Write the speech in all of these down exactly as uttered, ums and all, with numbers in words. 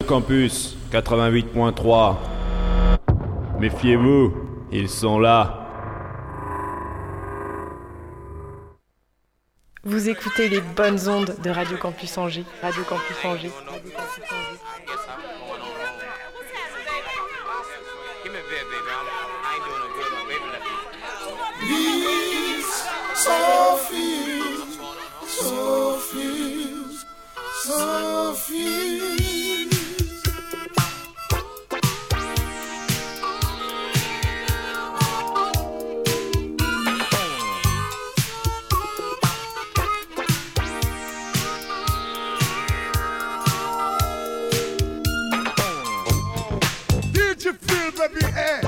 Campus quatre-vingt-huit point trois. Méfiez-vous, ils sont là. Vous écoutez les bonnes ondes de Radio Campus Angers. Radio Campus Angers. Radio Campus Angers. Sophie, Sophie, Sophie. Did you feel baby air?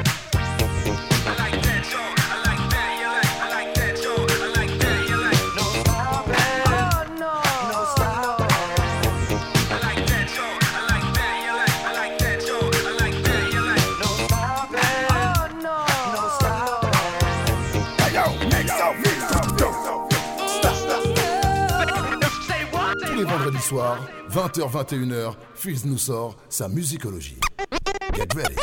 Vendredi soir, vingt heures vingt et une heures, Fizz nous sort sa musicologie. Get ready.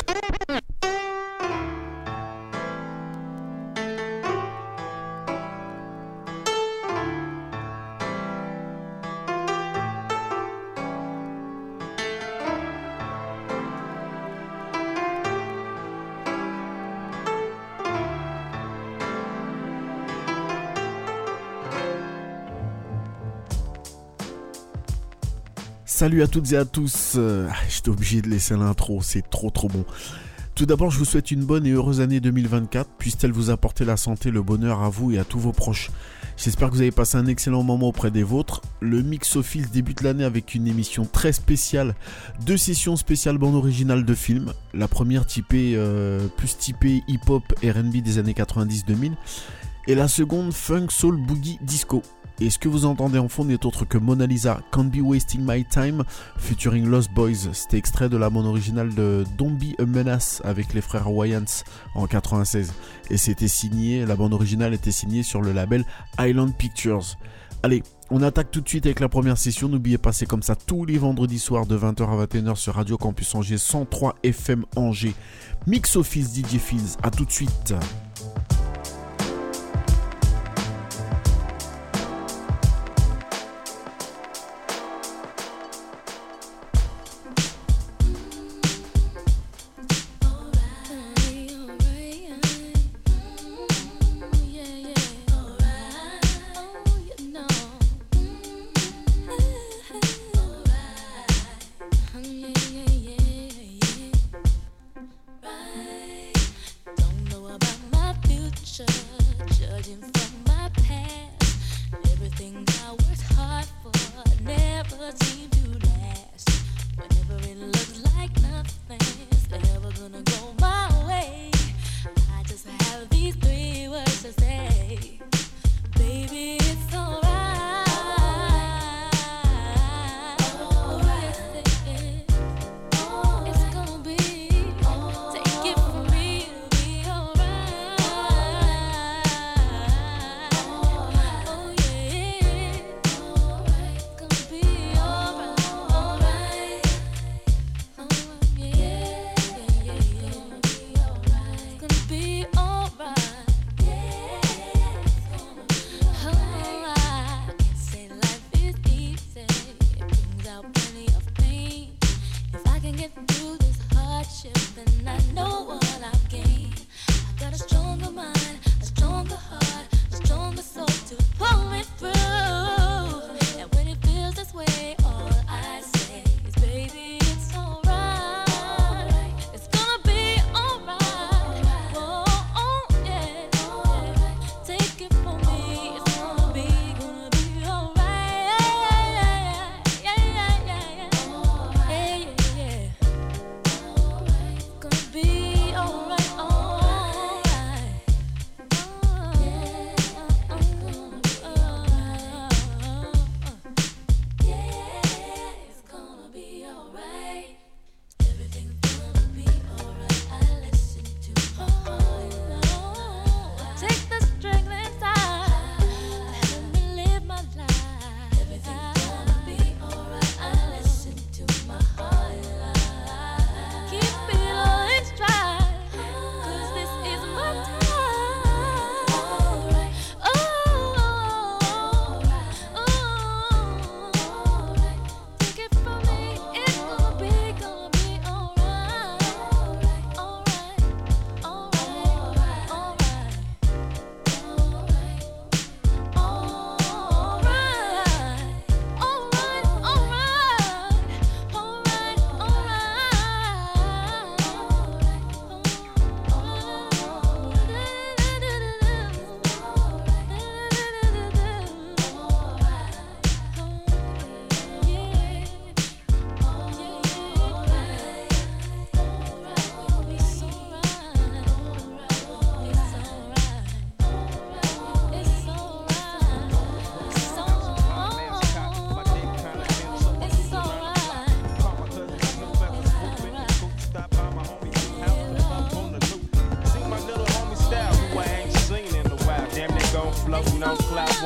Salut à toutes et à tous, euh, j'étais obligé de laisser l'intro, c'est trop trop bon. Tout d'abord, je vous souhaite une bonne et heureuse année deux mille vingt-quatre, puisse-t-elle vous apporter la santé, le bonheur à vous et à tous vos proches. J'espère que vous avez passé un excellent moment auprès des vôtres. Le Mix Office débute l'année avec une émission très spéciale, deux sessions spéciales bande originale de films. La première typée, euh, plus typée hip-hop R and B des années quatre-vingt-dix deux mille, et la seconde funk, soul, boogie, disco. Et ce que vous entendez en fond n'est autre que Mona Lisa, Can't Be Wasting My Time, featuring Lost Boys. C'était extrait de la bande originale de Don't Be a Menace avec les frères Wayans en quatre-vingt-seize. Et c'était signé, la bande originale était signée sur le label Island Pictures. Allez, on attaque tout de suite avec la première session. N'oubliez pas, c'est comme ça tous les vendredis soirs de vingt heures à vingt et une heures sur Radio Campus Angers cent trois F M Angers. Mix Office D J Fizz, à tout de suite.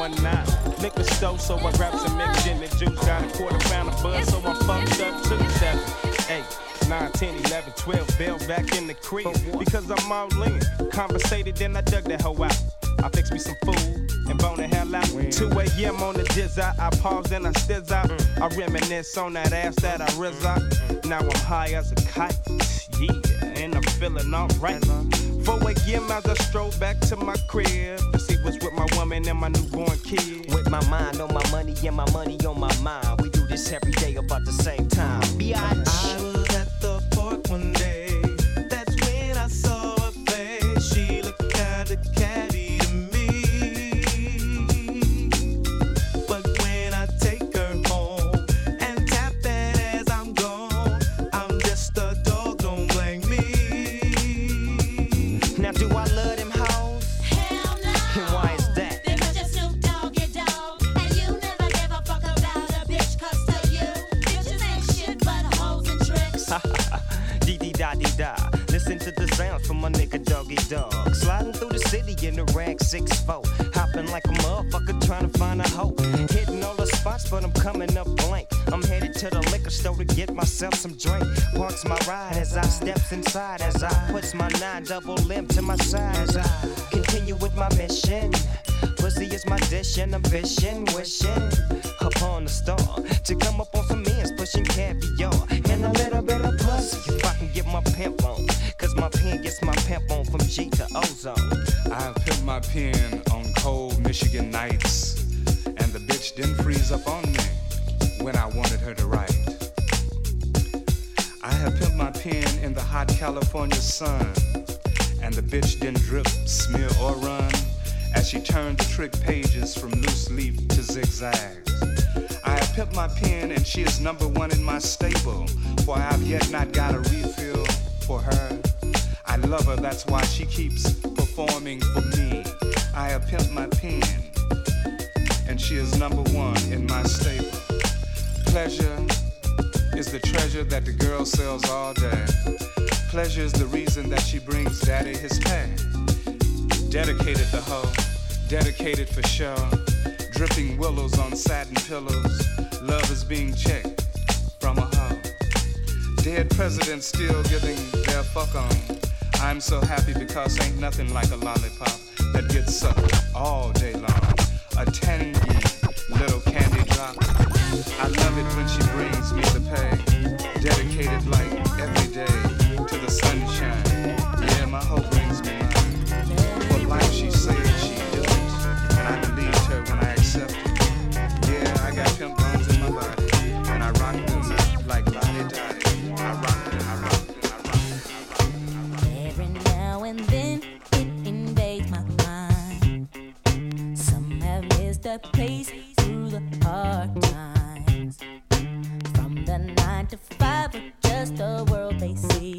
one nine. Liquor store, so I grabbed some mixed gin and juice. Got a quarter pound of bud, so I'm fucked up too. Seven, eight, nine, ten, eleven, twelve, Bill back in the crib because I'm all in. Conversated, then I dug that hoe out. I fixed me some food and bone the hell out. two a.m. on the jizz out. I pause and I stiz out. I reminisce on that ass that I rizz out. Now I'm high as a kite. Yeah, and I'm feeling alright. four a.m. as I stroll back to my crib to see what's with my woman and my newborn kid. With my mind on my money and my money on my mind. We do this every day about the same time. Biatch. I was at the park one day. That's when I saw her face. She looked kinda catty to me. But when I take her home and tap that as I'm gone, I'm just a dog, don't blame me. Now do I love them hoes? Hell no. And why is that? Because you're Snoop Dogg, your dog. And you never give a fuck about a bitch. Cause to you, bitches ain't shit but hoes and tricks. Dee dee da dee da. Listen to the sounds from my nigga Doggy Dog. Sliding through the city in the rank six four. Hopping like a motherfucker trying to find a hoe. Hitting all the spots, but I'm coming up blank. I'm headed to the liquor store to get myself some drink. Parks my ride as I steps inside. As I puts my nine double limb to my side. As I continue with my mission. Pussy is my dish and ambition. Wishing upon the star to come up on some ends, pushing caviar and a little bit of pussy. If I can get my pimp on, cause my pen gets my pimp on from G to Ozone. I've put my pen on cold Michigan nights, and the bitch didn't freeze up on me when I wanted her to write. I have put my pen in the hot California sun, and the bitch didn't drip, smear, or run as she turned the trick pages from loose leaf to zigzags. I have pimped my pen and she is number one in my stable, for I have yet not got a refill for her. I love her, that's why she keeps performing for me. I have pimped my pen and she is number one in my stable. Pleasure is the treasure that the girl sells all day. Pleasure is the reason that she brings daddy his pay. Dedicated the hoe, dedicated for show. Dripping willows on satin pillows. Love is being checked from a hoe. Dead presidents still giving their fuck on. I'm so happy because ain't nothing like a lollipop that gets sucked all day long. A tangy little candy drop. I love it when she brings me the pay. Dedicated like every day to the sunshine. Yeah, my hoe brings me mine. For life she said she do it, and I believed her when I accepted. Yeah, I got pimp bones in my body, and I rock them like Lottie Dottie. I rock them, I rock them, I rock them, I rock them, I rock them. Every now and then it invades my mind. Some have missed a place through the hard times. From the nine to five, or just the world they see.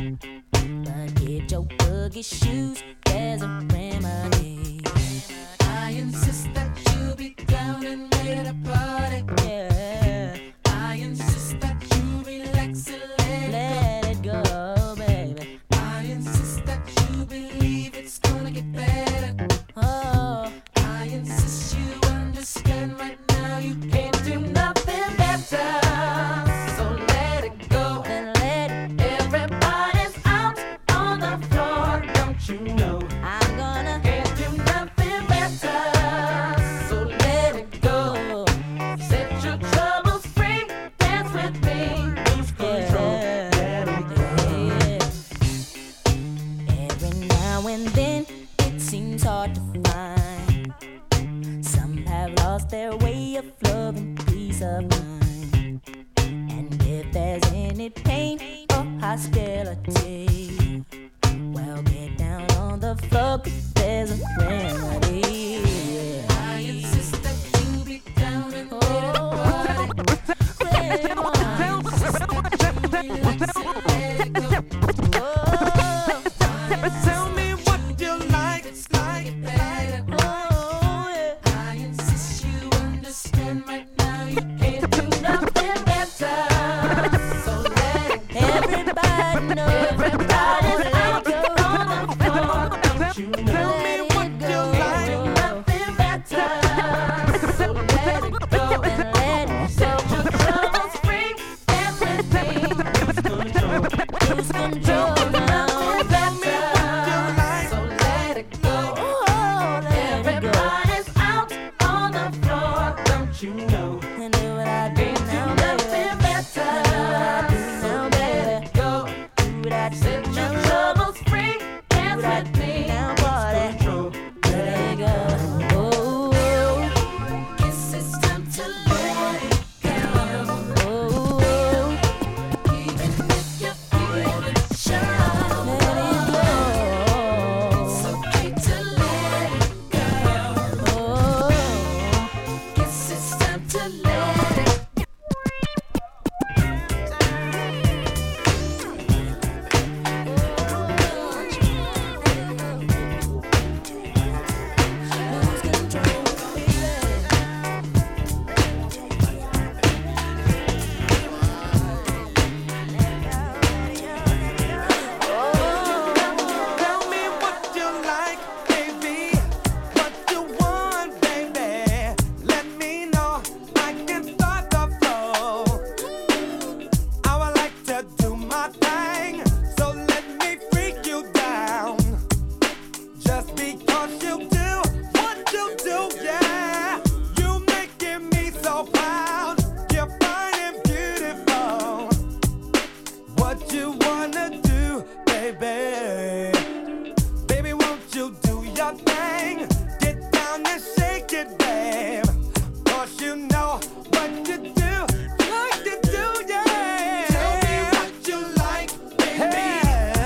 But get your boogie shoes, there's a remedy. I insist that you be down and ready to party. Yeah. I insist that you relax and let, let it go. Let it go, baby. I insist that you believe it's gonna get better. Oh, I insist you understand right now you can't do nothing better. So let it go and let it. Everybody's out on the floor, don't you know? I'm gonna can't do nothing better. So let it go. Set your troubles free, dance with me, lose control. Let it go. Every now and then it seems hard to find. Some have lost their way of love and peace of mind. And if there's any pain or hostility, well, get down on the floor, 'cause there's a remedy. I insist that you be down and ready to party. Ready to party. I insist that you relax and let it go. Oh, Tell me what you like, it's like. oh, yeah. I insist you understand right now you can't do nothing better. So let it go. Everybody know, everybody's out on the floor. Don't you know? Tell me what you like. Nothing better. baby. Baby, won't you do your thing? Get down and shake it, babe. Cause you know what you do, like to do, yeah. Tell me what you like, baby. Hey.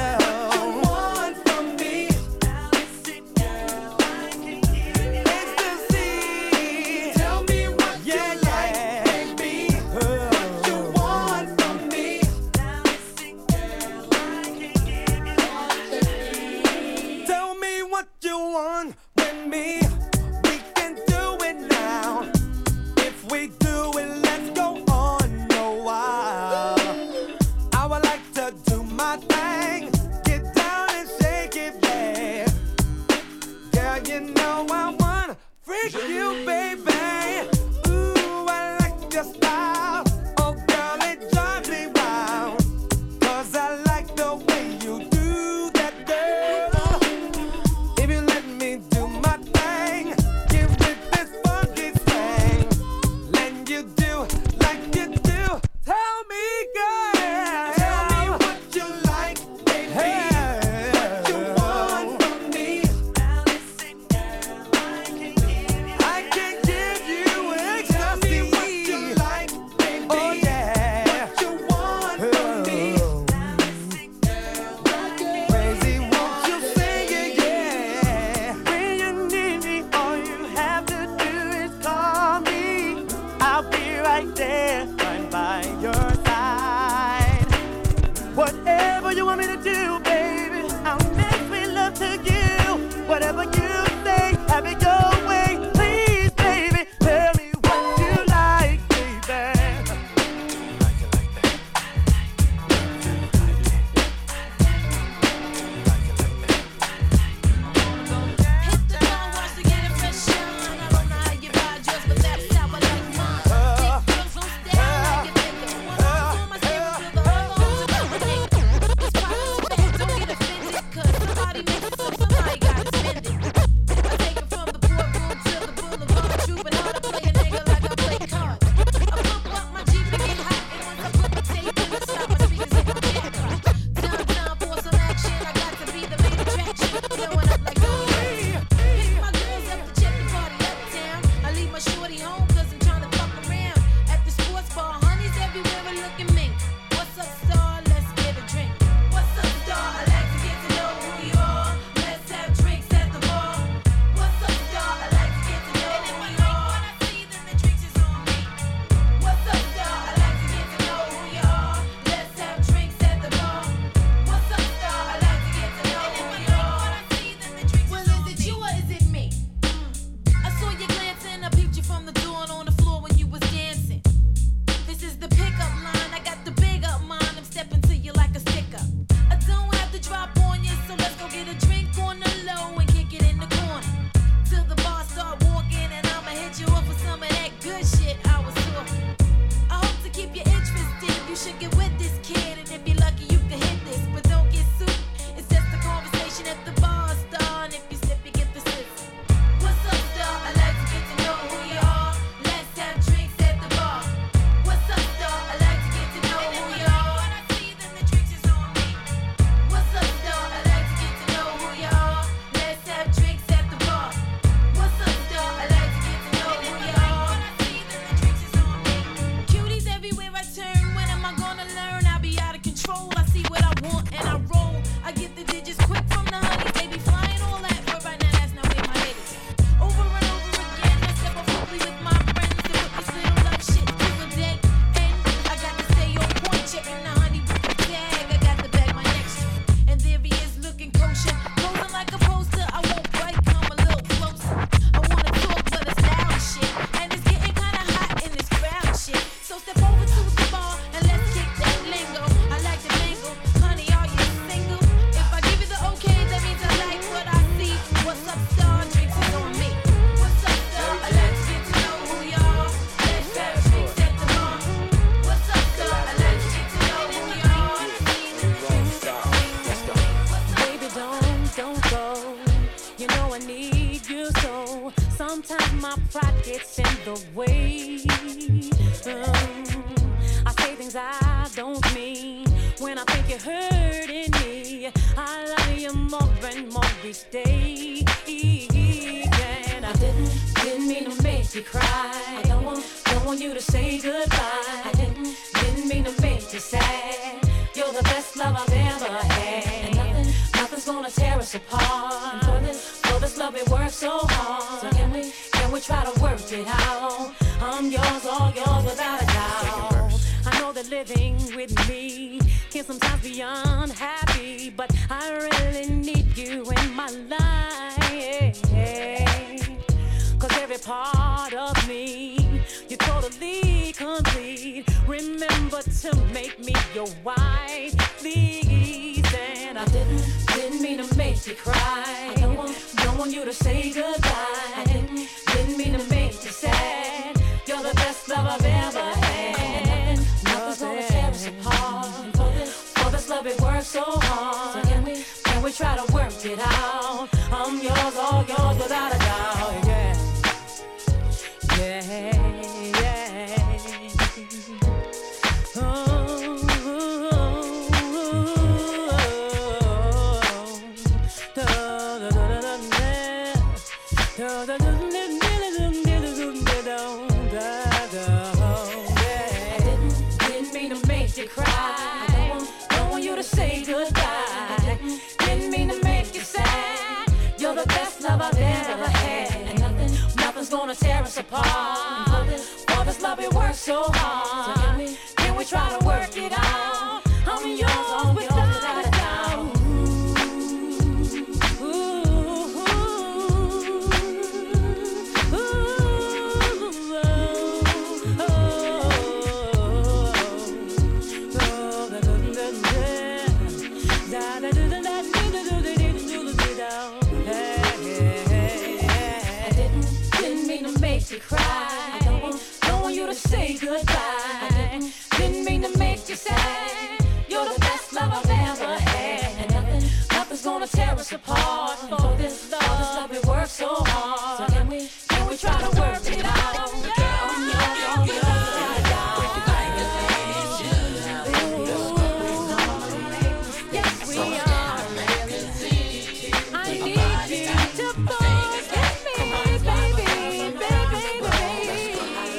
my pride gets in the way. Um, I say things I don't mean. When I think you're hurting me, I each day. And I didn't, didn't mean to make you cry. I don't want, don't want you to say goodbye. I didn't, didn't mean to make you sad. You're the best love I've ever had. And nothing, nothing's gonna tear us apart. And for this, for this love it works so hard. So can we, can we try to work it out? I'm yours, all yours without a doubt. I know that living with me can sometimes be unhappy, but I really need you in my life. Cause every part of me, you're totally complete. Remember to make me your wife, please. And I didn't, didn't mean to make you cry. I don't want, don't want you to say goodbye. I didn't, didn't mean to make you sad. You're the best love I've ever had. Nothing's gonna tear us apart. For this, for this love it works so hard. So can we, can we try to work it out? I'm yours, all yours without a doubt. Yeah, yeah, yeah. Oh, da da da da da da da. Cry. I don't, don't want you to say goodbye. Didn't mean to make you sad. You're the best love I've ever had. And nothing, nothing's gonna tear us apart. For this, for this love it works so hard. So can we, can we try to work it out? I'm yours, all without a doubt. Ooh, ooh, ooh, ooh, oh, oh. I didn't, didn't mean to make you cry. I don't want, don't want you to say goodbye. I didn't, didn't mean to make you sad. You're the best love I've ever had. And nothing, nothing's gonna tear us apart. For this love, for this love it works so hard. So can we, can we try to work it out? I'm yours, all yours, without a doubt. Yes, we are. I need you to forget me, baby, baby, baby.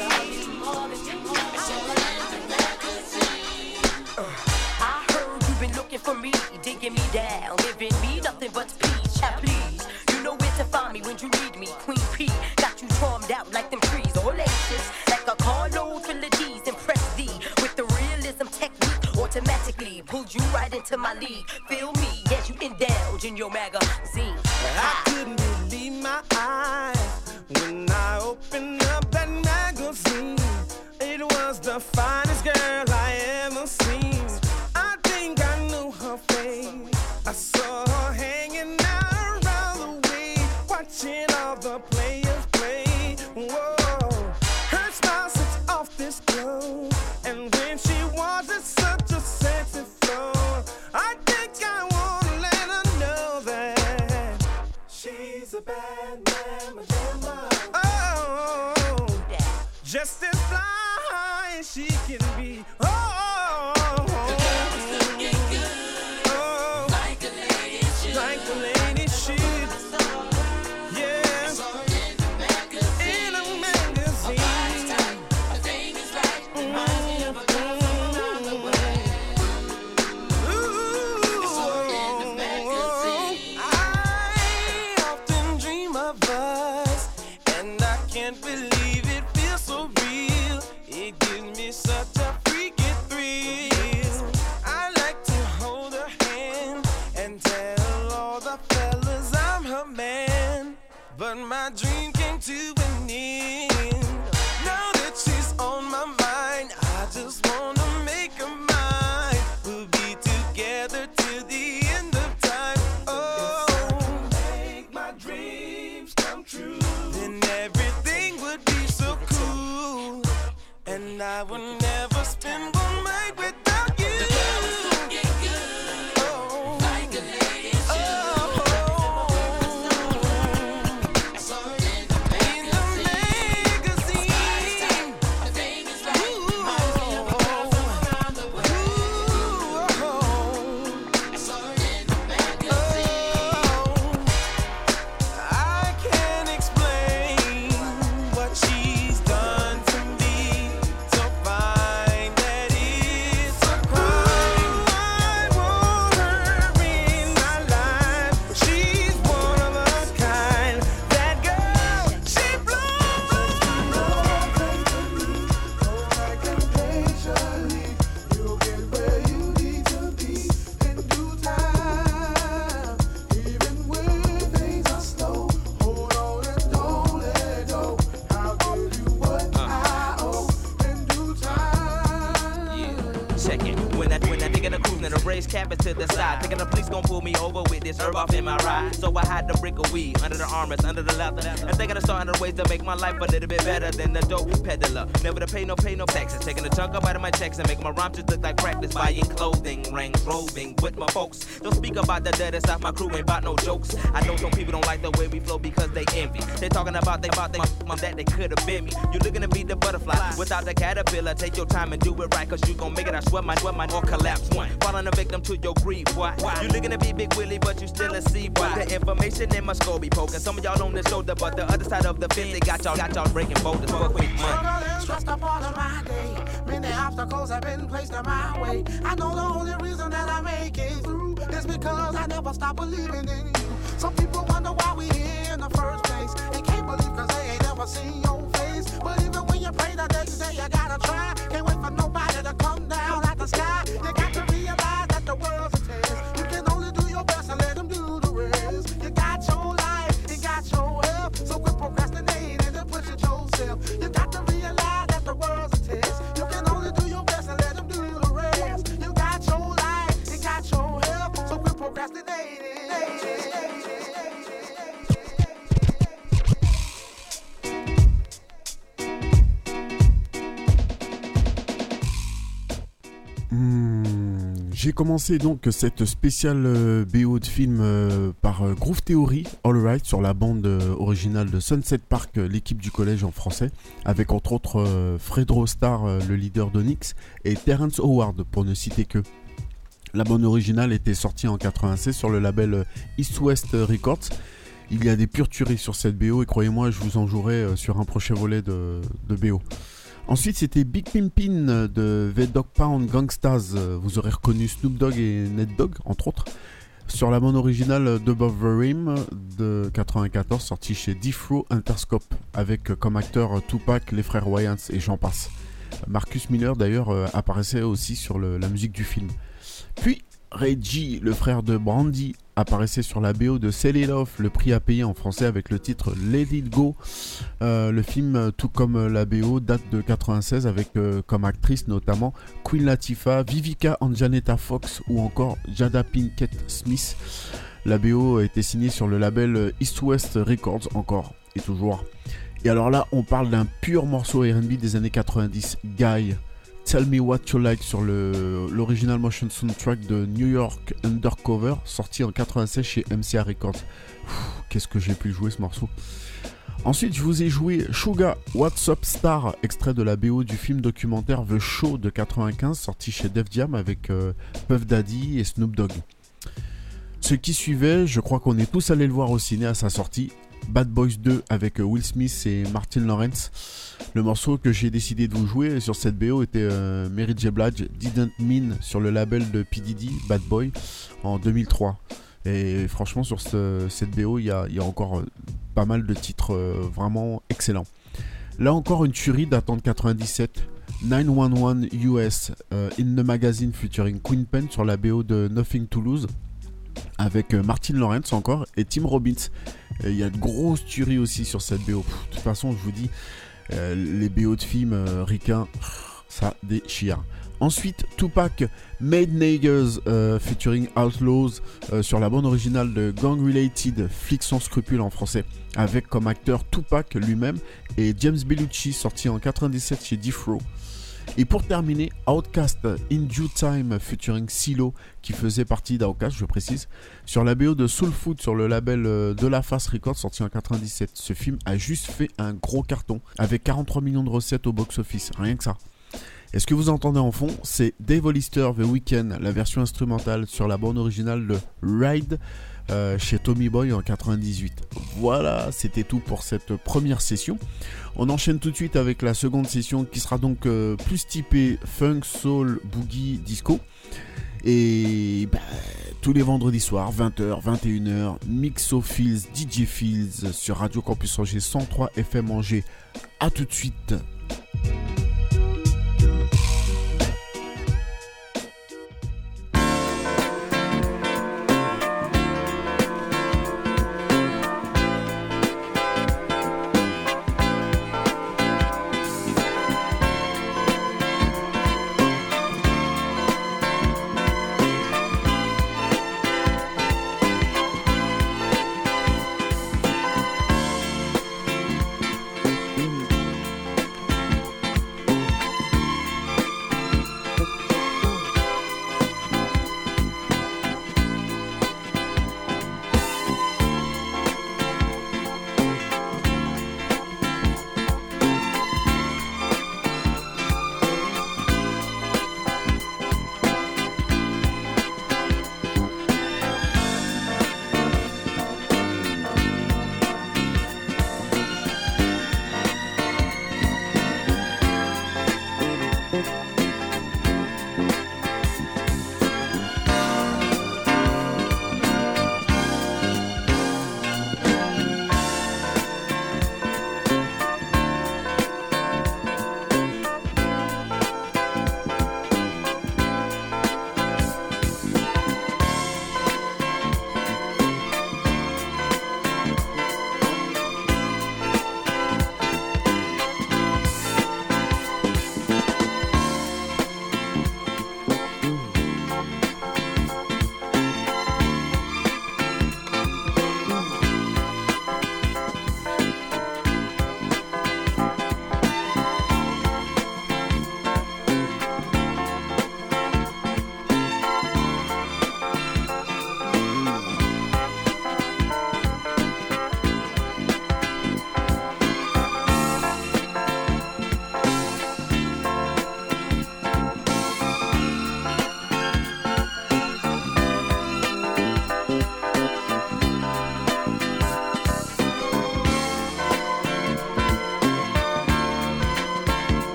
I heard you've been looking for me, digging me down, giving me nothing but peace. Yeah, please, you know where to find me when you need me. Queen P got you charmed out like them trees, all anxious, like a carload full of D's. Impress thee with the realism technique, automatically pulled you right into my league. Feel me as you indulge in your magazine. I couldn't believe my eyes when I opened up that magazine. It was the finest girl I ever seen. I think I knew her face. I saw her hanging out around the way, watching all the players play. Whoa, her smile sets off this glow, and when she walks, it's such a sexy flow. I think I wanna let her know that she's a bad mama. Oh, just as fly as she can be. Oh, basement, a raised cabin to the side. Thinking the police gon' pull me over with this herb off in my ride. So I hide the brick of weed under the armrest, under the leather. And thinking of starting the ways to make my life a little bit better than the dope peddler. Never to pay no pay no taxes. Taking a chunk up out of my checks and make my rhymes just look like practice. Buying clothing, rings, roving with my folks. Don't speak about the dead stuff, my crew ain't about no jokes. I know some people don't like the way we flow because they envy. They talking about they about they mom that they could have been me. You looking to be the butterfly without the caterpillar. Take your time and do it right, cause you gon' make it. I swear my swear my or collapse one. Falling a victim to your greed, boy. You looking to be Big Willie, but you still a C, boy. The information in my skull be poking. Some of y'all on the shoulder, but the other side of the fence, they got y'all, got y'all breaking boulders for quick money. Stressed up all of my day. Many obstacles have been placed in my way. I know the only reason that I make it through is because I never stop believing in you. Some people wonder why we here in the first place. They can't believe cause they ain't never seen your face. But even when you pray the next day, you gotta try. Can't wait for nobody to come down out the sky. You got to realize that the world's a test. You can only do your best and let them do the rest. You got your life, you got your health. So quit procrastinating and push it yourself. You got to realize that the world's a test. You can only do your best and let them do the rest. You got your life, you got your health. So quit procrastinating. Hmm, j'ai commencé donc cette spéciale euh, B O de film euh, par euh, Groove Theory, All Right, sur la bande euh, originale de Sunset Park, euh, l'équipe du collège en français, avec entre autres euh, Fredro Starr, euh, le leader d'Onyx, et Terrence Howard, pour ne citer que. La bande originale était sortie en quatre-vingt-seize sur le label euh, East West Records. Il y a des pures tueries sur cette B O et croyez-moi, je vous en jouerai euh, sur un prochain volet de, de B O. Ensuite, c'était Big Pimpin' de The Dog Pound Gangstaz. Vous aurez reconnu Snoop Dogg et Ned Dogg, entre autres, sur la bande originale d'Above the Rim de quatre-vingt-quatorze, sortie chez Defro Interscope, avec comme acteurs Tupac, les frères Wayans et j'en passe. Marcus Miller, d'ailleurs, apparaissait aussi sur le, la musique du film. Puis, Reggie, le frère de Brandy, apparaissait sur la B O de Sell It Off, le prix à payer en français avec le titre Let It Go. Euh, le film, tout comme la B O, date de quatre-vingt-seize avec euh, comme actrice notamment Queen Latifah, Vivica Anjanetta Fox ou encore Jada Pinkett Smith. La B O a été signée sur le label East West Records encore et toujours. Et alors là, on parle d'un pur morceau R and B des années quatre-vingt-dix, Guy. Tell Me What You Like sur le, l'original motion soundtrack de New York Undercover, sorti en quatre-vingt-seize chez M C A Records. Pff, qu'est-ce que j'ai pu jouer ce morceau. Ensuite, je vous ai joué Suga What's Up Star, extrait de la B O du film documentaire The Show de quatre-vingt-quinze, sorti chez Def Jam avec euh, Puff Daddy et Snoop Dogg. Ce qui suivait, je crois qu'on est tous allés le voir au ciné à sa sortie, Bad Boys deux avec Will Smith et Martin Lawrence. Le morceau que j'ai décidé de vous jouer sur cette B O était euh, Mary J. Blige, Didn't Mean, sur le label de P. Diddy, Bad Boy, en deux mille trois. Et franchement, sur ce, cette B O, il y a, y a encore pas mal de titres euh, vraiment excellents. Là encore, une tuerie datant de quatre-vingt-dix-sept, neuf cent onze U S, euh, In the Magazine featuring Queen Pen sur la B O de Nothing to Lose, avec euh, Martin Lawrence encore et Tim Robbins. Il y a de grosses tueries aussi sur cette B O. Pff, de toute façon, je vous dis, euh, les B O de films euh, ricains, ça déchire. Ensuite, Tupac, Made Niggas euh, featuring Outlaws euh, sur la bande originale de Gang Related, Flics sans scrupules en français, avec comme acteur Tupac lui-même et James Bellucci, sorti en quatre-vingt-dix-sept chez Defro. Et pour terminer, Outkast, In Due Time featuring Silo, qui faisait partie d'Outkast, je précise, sur la B O de Soul Food sur le label De La Face Records, sorti en quatre-vingt-dix-sept. Ce film a juste fait un gros carton, avec quarante-trois millions de recettes au box-office, rien que ça. Et ce que vous entendez en fond, c'est Dave Hollister, The Weeknd, la version instrumentale sur la bande originale de Ride, Euh, chez Tommy Boy en quatre-vingt-dix-huit. Voilà, c'était tout pour cette première session. On enchaîne tout de suite avec la seconde session qui sera donc euh, plus typée funk, soul, boogie, disco. Et bah, tous les vendredis soirs, vingt heures, vingt et une heures, Mixo Fields, D J Fields sur Radio Campus Angers cent trois F M Angers. A tout de suite.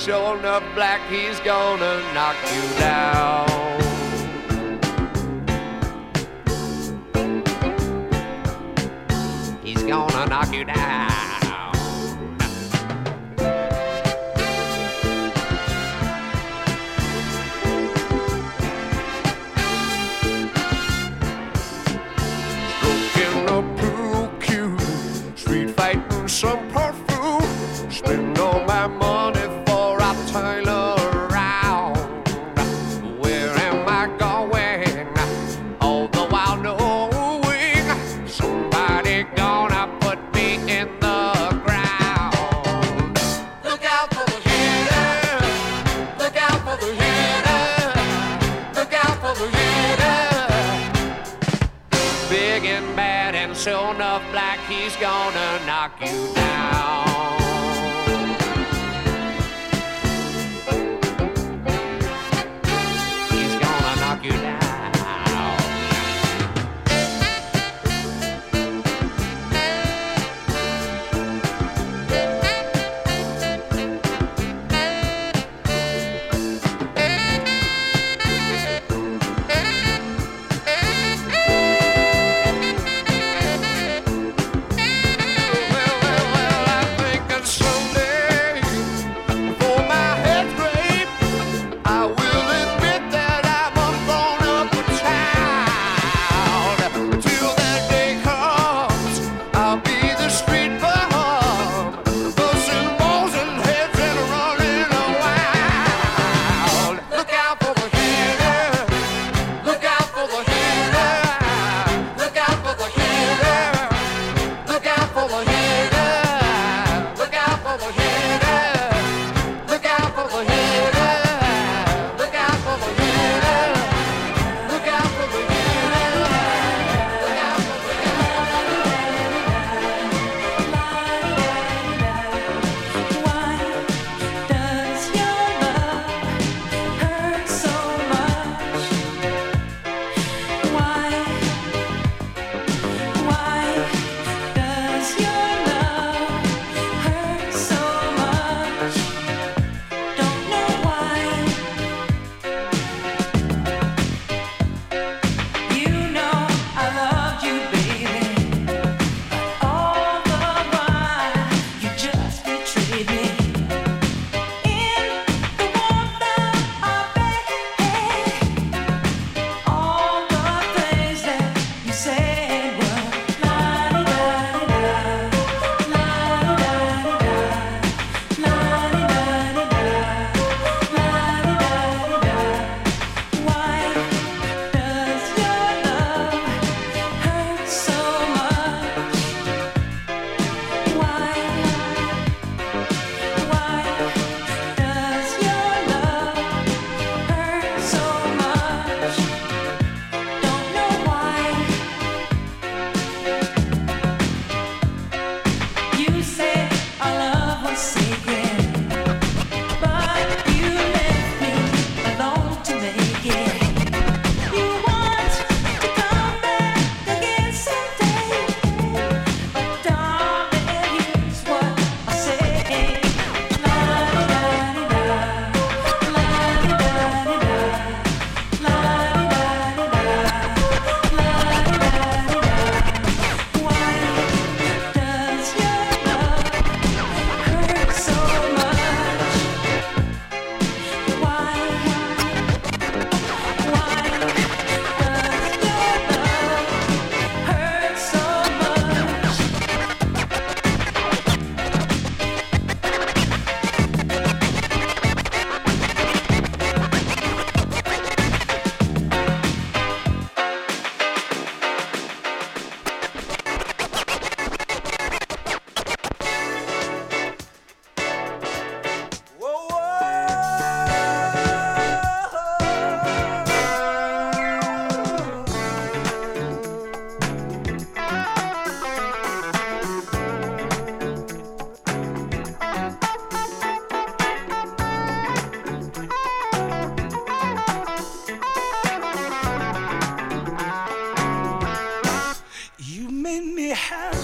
Sure enough, black, he's gonna knock you down. He's gonna knock you down. Stroking a pool cue, street fighting some perfume, spend all my money. Turn around. Where am I going? All the while knowing somebody gonna put me in the ground. Look out for the hitter. Look out for the hitter. Look out for the hitter. Big and bad and sure enough black, he's gonna knock you down. You down. Well, well, well, I think that someday, before my head's gray, I will admit that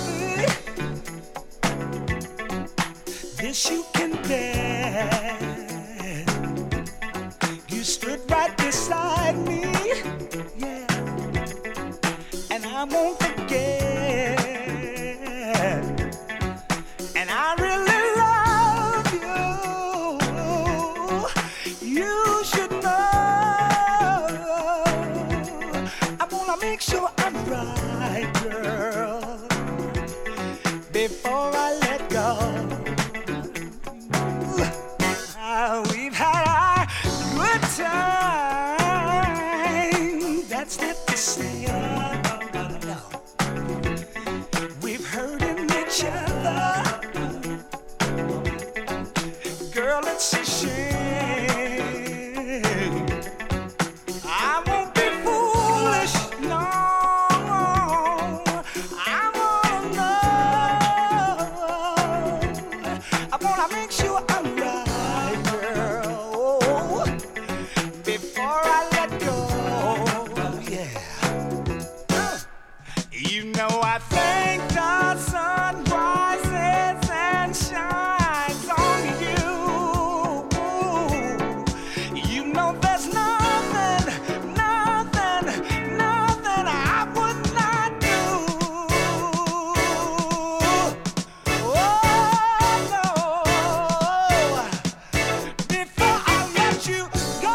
this you can bear. before I let go. Uh, we've had our good time. That's not to say, oh, no, no, no. We've hurting each other. Girl, it's a shame. I won't be foolish, no. I wanna know. I wanna make sure I'm right, girl, before I let go. Yeah. You know I think the sun rises and shines on you. You know there's nothing, nothing, nothing I would not do. Oh no, before I let you go.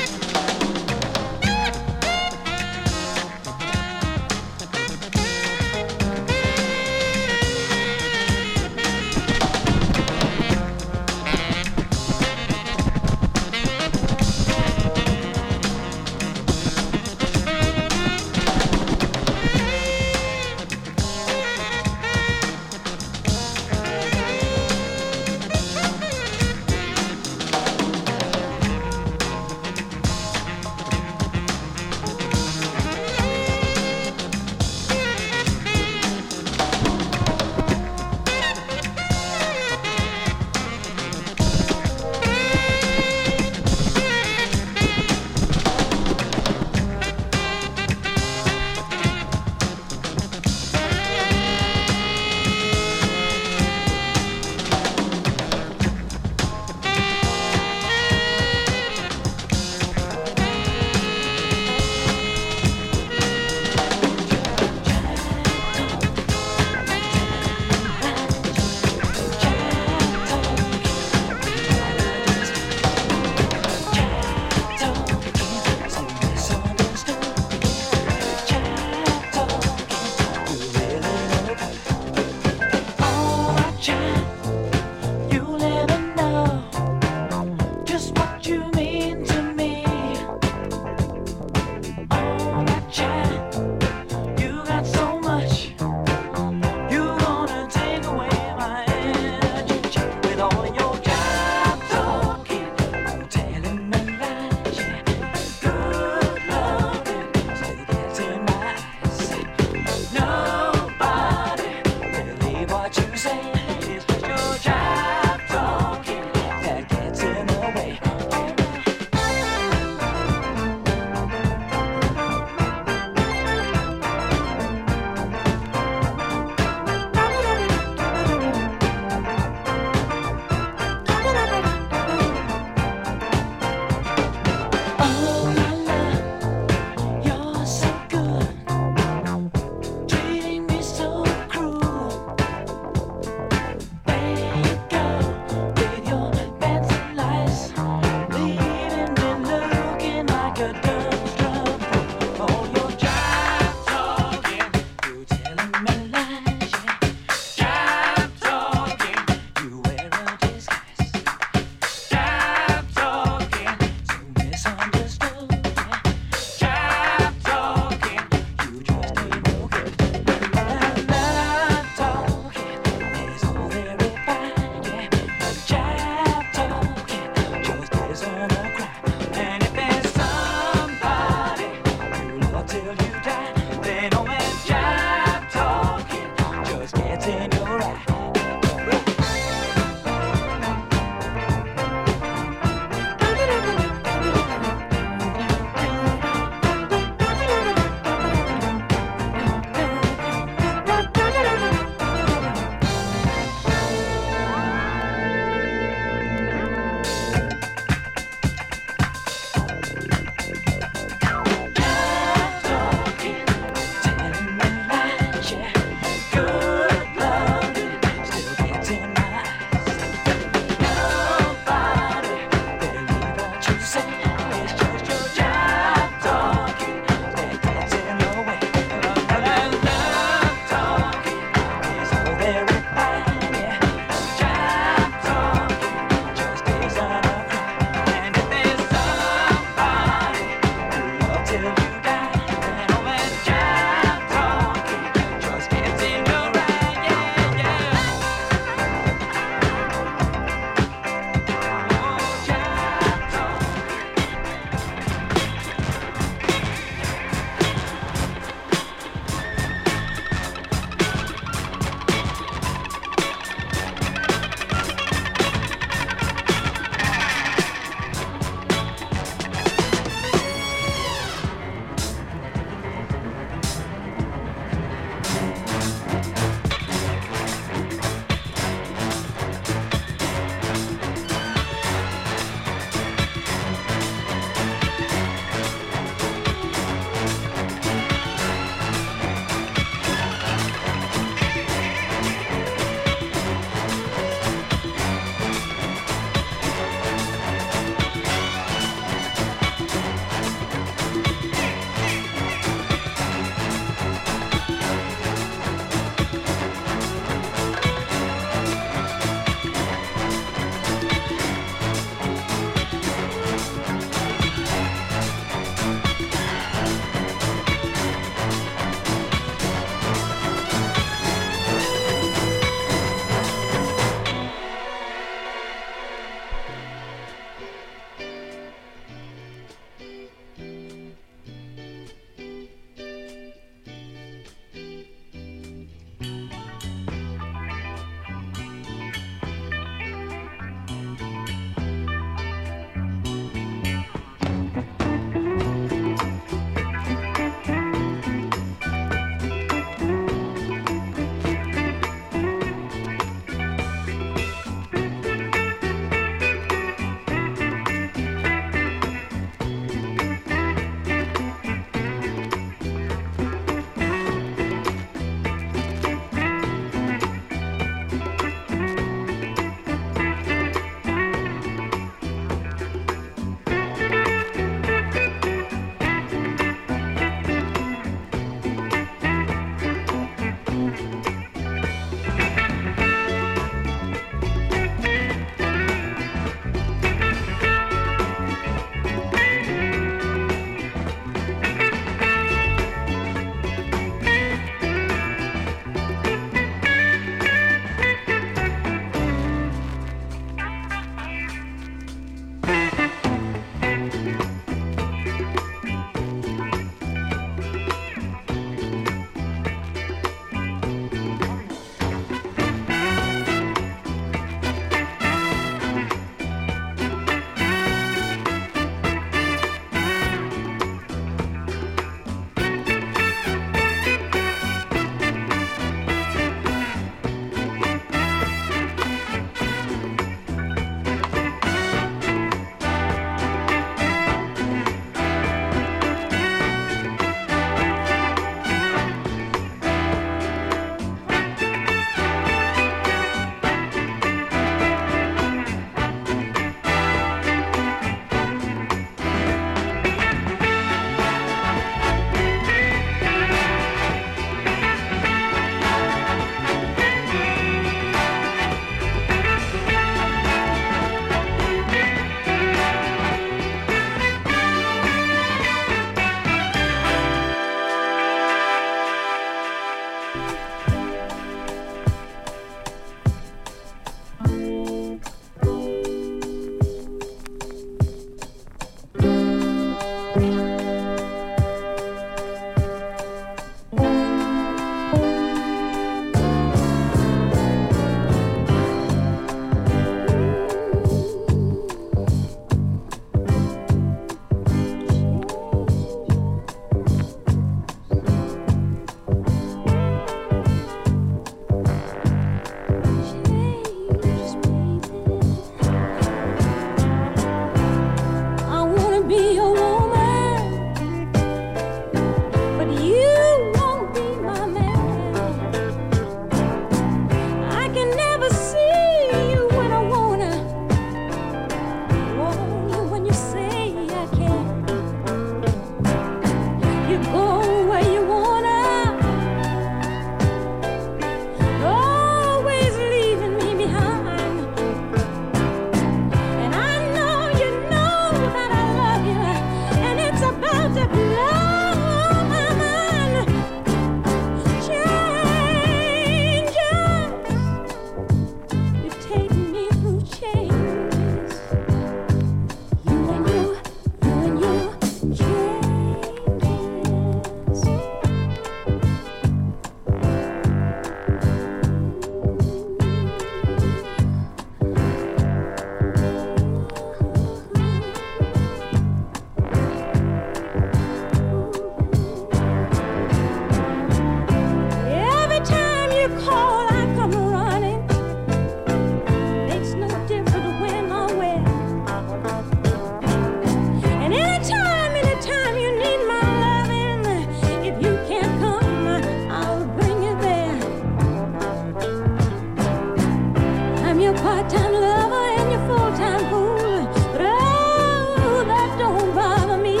part-time lover and your full-time fool. But oh, that don't bother me.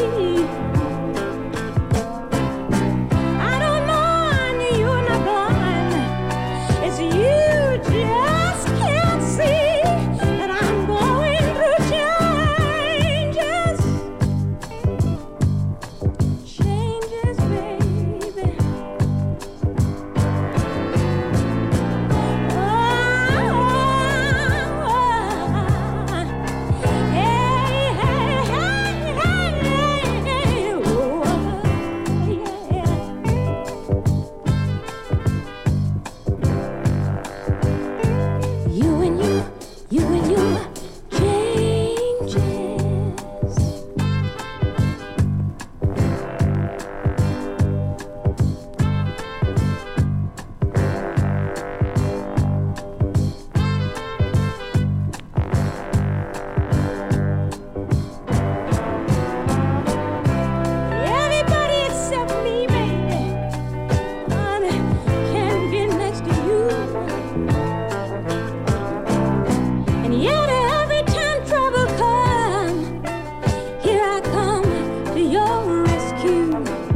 I don't mind you're not blind. It's you just can't see that I'm going through changes. Changes, baby. You and you, you and you changes. Everybody except me, baby, honey, can get next to you. And yet every time trouble comes, here I come to your rescue.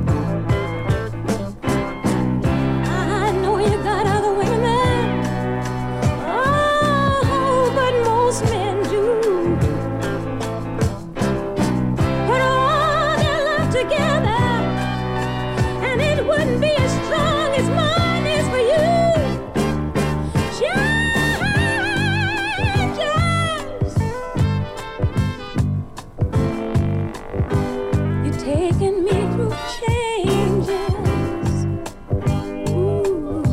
I know you got other women, oh, but most men do. Put all their love together, and it wouldn't be as strong as mine is for you. Changes. You're taking me through changes. Ooh.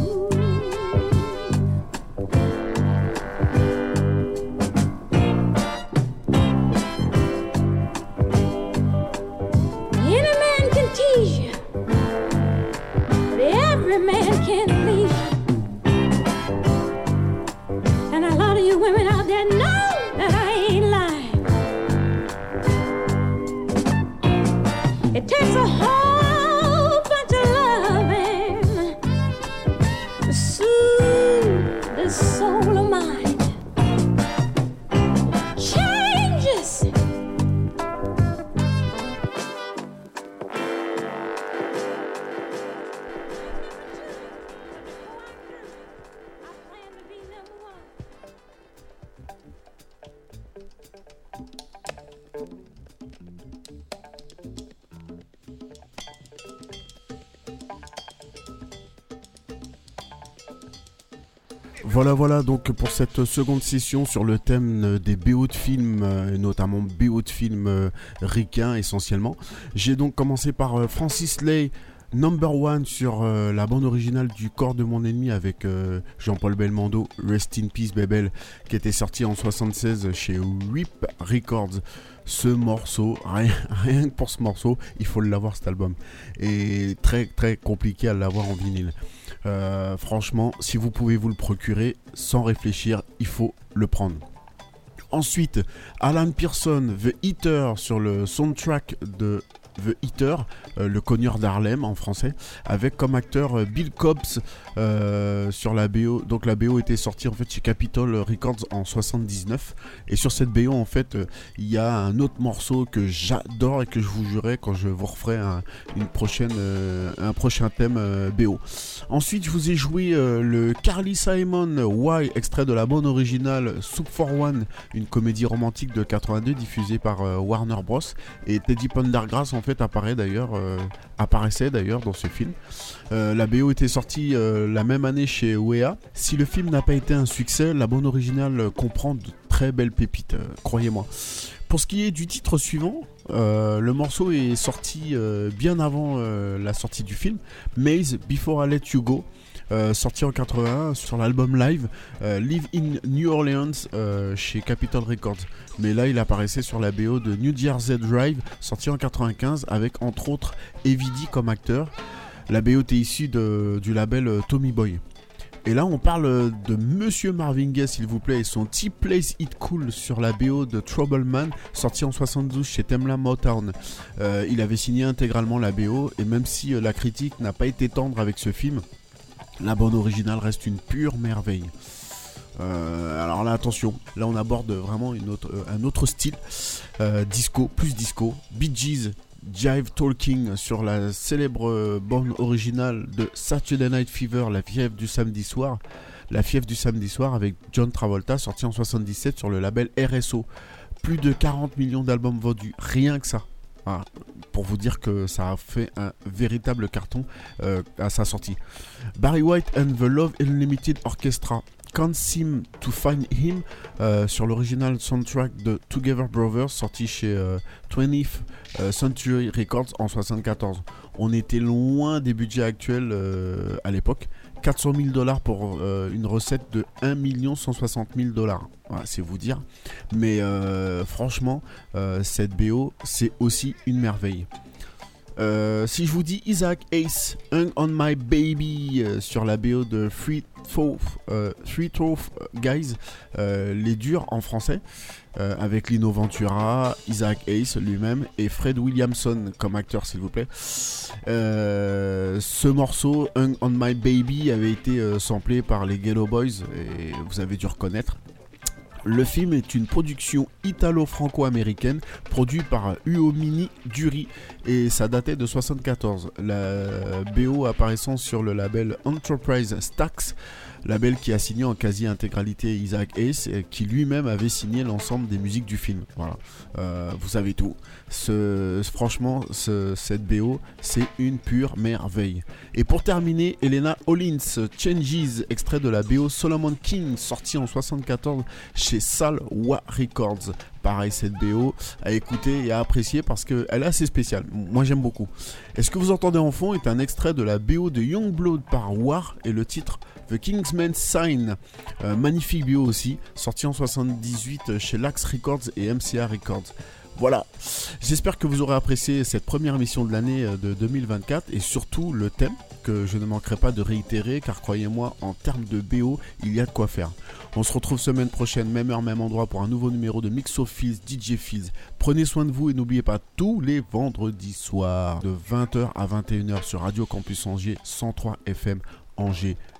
Any man can tease you, but every man can't please you. And a lot of you women out there know that I ain't lying. It takes a whole bunch of loving to soothe this soul of mine. Changes. Voilà, voilà, donc pour cette seconde session sur le thème des B O de films, euh, notamment B O de films euh, ricains essentiellement, j'ai donc commencé par euh, Francis Lai, Number One sur euh, la bande originale du Corps de mon ennemi avec euh, Jean-Paul Belmondo, Rest in Peace Bebel, qui était sorti en soixante-seize chez Rip Records. Ce morceau, rien, rien que pour ce morceau, il faut l'avoir cet album. Et très très compliqué à l'avoir en vinyle. Euh, franchement, si vous pouvez vous le procurer, sans réfléchir, il faut le prendre. Ensuite, Alan Pearson, The Eater, sur le soundtrack de The Eater, euh, le cogneur d'Harlem en français, avec comme acteur euh, Bill Cobbs euh, sur la B O. Donc la B O était sortie en fait chez Capitol Records en soixante-dix-neuf, et sur cette B O en fait il euh, y a un autre morceau que j'adore et que je vous jurerai quand je vous referai un, une prochaine, euh, un prochain thème euh, B O. Ensuite je vous ai joué euh, le Carly Simon Why, extrait de la bande originale Soup for One, une comédie romantique de quatre-vingt-deux diffusée par euh, Warner Bros, et Teddy Pendergrass en fait apparaît d'ailleurs, euh, apparaissait d'ailleurs dans ce film. Euh, la B O était sortie euh, la même année chez O E A. Si le film n'a pas été un succès, la bande originale comprend de très belles pépites, euh, croyez-moi. Pour ce qui est du titre suivant, euh, le morceau est sorti euh, bien avant euh, la sortie du film, Maze Before I Let You Go. Euh, sorti en quatre-vingt-un sur l'album live euh, Live in New Orleans euh, chez Capitol Records, mais là il apparaissait sur la B O de New Jersey Drive, sorti en quatre-vingt-quinze, avec entre autres Evidy comme acteur. La B O était issue de, du label euh, Tommy Boy. Et là on parle de Monsieur Marvin Gaye s'il vous plaît, et son T-Place It Cool sur la B O de Trouble Man, sorti en soixante-douze chez Tamla Motown. Euh, il avait signé intégralement la B O, et même si euh, la critique n'a pas été tendre avec ce film, la bande originale reste une pure merveille. Euh, alors là, attention, là on aborde vraiment une autre, euh, un autre style, euh, disco, plus disco. Bee Gees, Jive Talking sur la célèbre bande originale de Saturday Night Fever, la fièvre du samedi soir. La fièvre du samedi soir avec John Travolta, sorti en soixante-dix-sept sur le label R S O. Plus de quarante millions d'albums vendus, rien que ça. Ah, pour vous dire que ça a fait un véritable carton euh, à sa sortie. Barry White and the Love Unlimited Orchestra, Can't Seem to Find Him, euh, sur l'original soundtrack de Together Brothers, sorti chez euh, twentieth Century Records en soixante-quatorze. On était loin des budgets actuels euh, à l'époque. quatre cent mille dollars pour euh, une recette de un million cent soixante mille dollars. Voilà, c'est vous dire. Mais euh, franchement, euh, cette B O, c'est aussi une merveille. Euh, si je vous dis Isaac Hayes, Hung on My Baby, euh, sur la B O de Three Tough euh, Guys, euh, Les Durs en français, euh, avec Lino Ventura, Isaac Hayes lui-même et Fred Williamson comme acteur, s'il vous plaît. Euh, ce morceau, Hung on My Baby, avait été euh, samplé par les Ghetto Boys et vous avez dû reconnaître. Le film est une production italo-franco-américaine produite par Uomini Duri et ça datait de soixante-quatorze. La B O apparaissant sur le label Enterprise Stax, label qui a signé en quasi-intégralité Isaac Hayes, qui lui-même avait signé l'ensemble des musiques du film. Voilà, euh, vous savez tout. Ce, franchement, ce, cette B O, c'est une pure merveille. Et pour terminer, Elena Hollins, Changes, extrait de la B O Solomon King, sorti en soixante-quatorze chez Salwa Records. Pareil, cette B O à écouter et à apprécier parce qu'elle est assez spéciale. Moi, j'aime beaucoup. Et ce que vous entendez en fond est un extrait de la B O de Youngblood par War et le titre The Kingsman's Sign. Euh, magnifique B O aussi, sorti en soixante-dix-huit chez Lax Records et M C A Records. Voilà, j'espère que vous aurez apprécié cette première émission de l'année de deux mille vingt-quatre et surtout le thème que je ne manquerai pas de réitérer car croyez-moi, en termes de B O, il y a de quoi faire. On se retrouve semaine prochaine, même heure, même endroit pour un nouveau numéro de Mixophiles, D J Fields. Prenez soin de vous et n'oubliez pas, tous les vendredis soirs de vingt heures à vingt et une heures sur Radio Campus Angers cent trois F M Angers.